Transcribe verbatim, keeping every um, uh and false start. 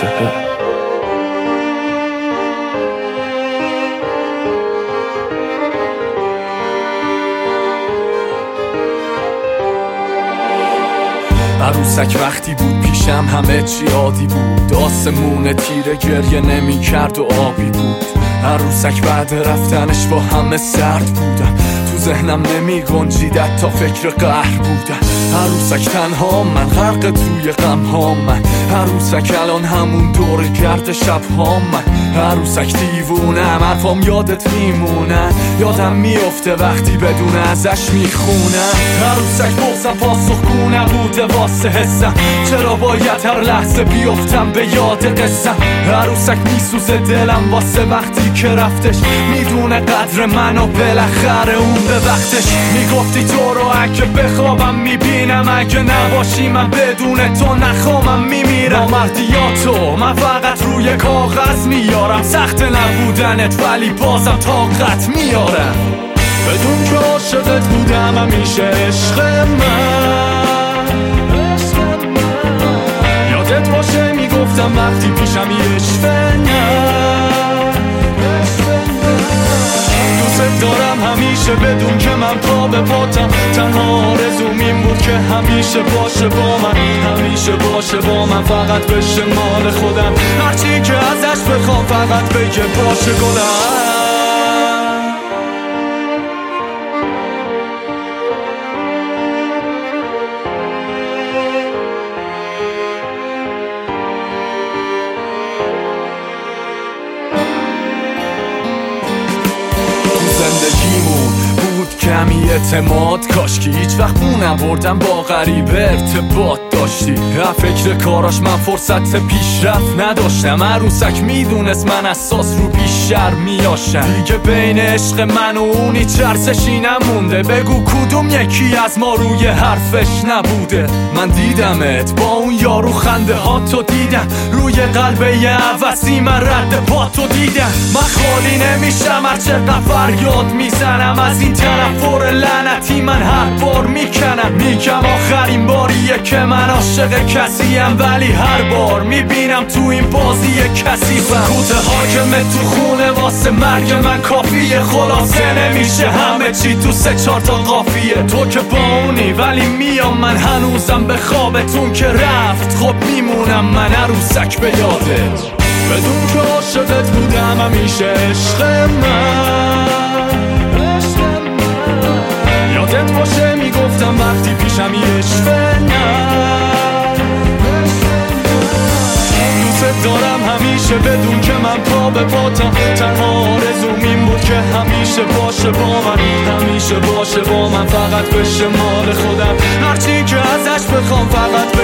عروسک وقتی بود پیشم همه چی عادی بود، آسمون تیره گریه نمی کرد و آبی بود. عروسک بعد رفتنش با همه سرد بودم، تو ذهنم نمی گنجید تا فکر قهر بودم. عروسک تنها من، غرق توی غم ها من. عروسک الان همون دور گرد شب ها من. عروسک دیوونم، حرفام یادت میمونن، یادم میفته وقتی بدون ازش میخونم. عروسک بغزم پاسخگو نبوده واسه حسم، چرا باید هر لحظه بیفتم به یاد قصم. عروسک میسوزه دلم واسه وقتی که رفتش، میدونه قدر منو بالاخره اون به وقتش. میگفتی تو رو اگه بخوابم میبینم، اگه نباشی من بدون تو نخوامم میمیرم. مردیاتو من فقط روی کاغذ میارم، سخت نبودنت ولی بازم طاقت میارم. بدون که عاشقت بودم همیشه عشق من، یادت باشه میگفتم وقتی پیشم عشق نه. دوست دارم همیشه بدون که من پا به پاتم، تنها آرزوم این بود که همیشه باشه با من، همیشه باشه با من، فقط بشه مال خودم. هرچی که ازش بخوام فقط بگه باشه گلم. زندگیمون بود کمی اعتماد، کاش که هیچ وقت بونم بردم با غریبه ارتباط داشتی. فکر کاراش من فرصت پیشرفت نداشتم، عروسک میدونست من اساس رو بیشتر میاشم. دیگه بین عشق من و اونی چرسشی نمونده، بگو کدوم یکی از ما روی حرفش نبوده. من دیدمت با اون یارو، خنده ها تو دیدم، روی قلبه یه عوضی من رد پا تو دیدم. من خالی نمیشم هر چقدر فریاد میزنم، از این تنفر لعنتی من هر بار میکنم. میگم آخرین باریه که من عاشق کسیم، ولی هر بار میبینم تو این بازی کسی سکوت حاکمه تو خونه واسه مرگ من کافیه. خلاصه نمیشه همه چی تو سه چهار تا قافیه. تو که با اونی ولی میام من هنوزم به خوابتون که رفت، خب میمونم من عروسک به یادت. بدون که عاشقت بودم همیشه عشق من، یادت باشه میگفتم وقتی پیشم عشق نه. دوست دارم همیشه بدون که من پا به پاتم، تنها آرزوم این بود که همیشه باشه با من، همیشه باشه با من، فقط بشه مال خودم. هرچی که ازش بخوام فقط